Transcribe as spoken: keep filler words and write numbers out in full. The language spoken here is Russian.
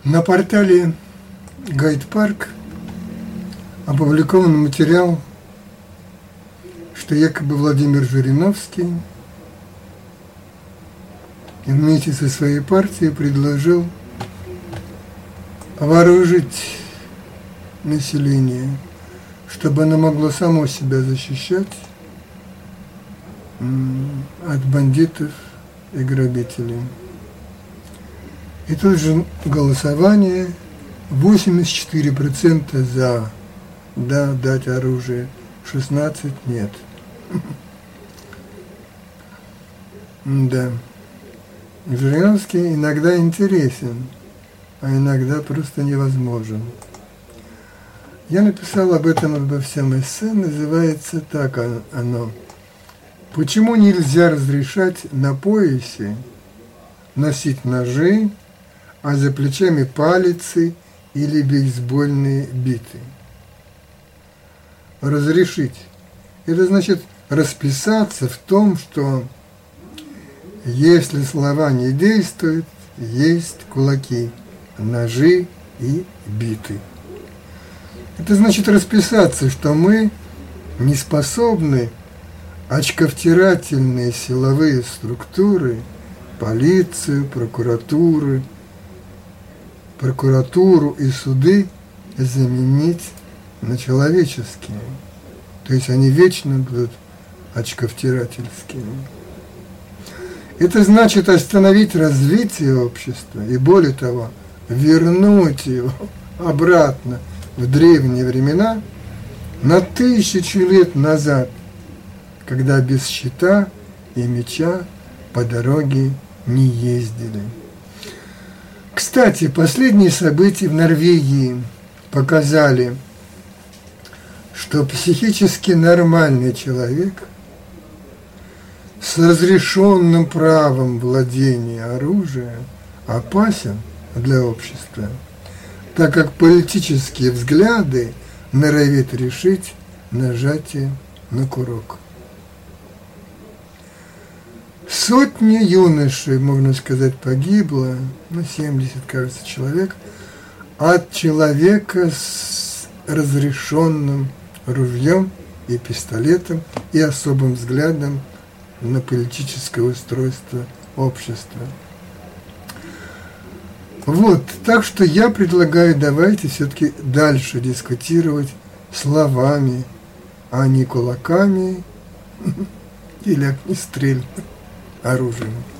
На портале Гайд-парк опубликован материал, что якобы Владимир Жириновский вместе со своей партией предложил вооружить население, чтобы оно могло само себя защищать от бандитов и грабителей. И тут же голосование, восемьдесят четыре процента за, да, дать оружие, шестнадцать нет. Да. Жириновский иногда интересен, а иногда просто невозможен. Я написал об этом обо всем эссе, называется так оно: «Почему нельзя разрешать на поясе носить ножи, а за плечами палицы или бейсбольные биты?» Разрешить – это значит расписаться в том, что если слова не действуют, есть кулаки, ножи и биты. Это значит расписаться, что мы не способны очковтирательные силовые структуры, полицию, прокуратуры, прокуратуру и суды заменить на человеческие. То есть они вечно будут очковтирательскими. Это значит остановить развитие общества и, более того, вернуть его обратно в древние времена на тысячи лет назад, когда без щита и меча по дороге не ездили. Кстати, последние события в Норвегии показали, что психически нормальный человек с разрешенным правом владения оружием опасен для общества, так как политические взгляды норовят решить нажатие на курок. Сотни юношей, можно сказать, погибло, ну, семьдесят, кажется, человек, от человека с разрешенным ружьем и пистолетом и особым взглядом на политическое устройство общества. Вот, так что я предлагаю, давайте все-таки дальше дискутировать словами, а не кулаками или огнестрельным оружием.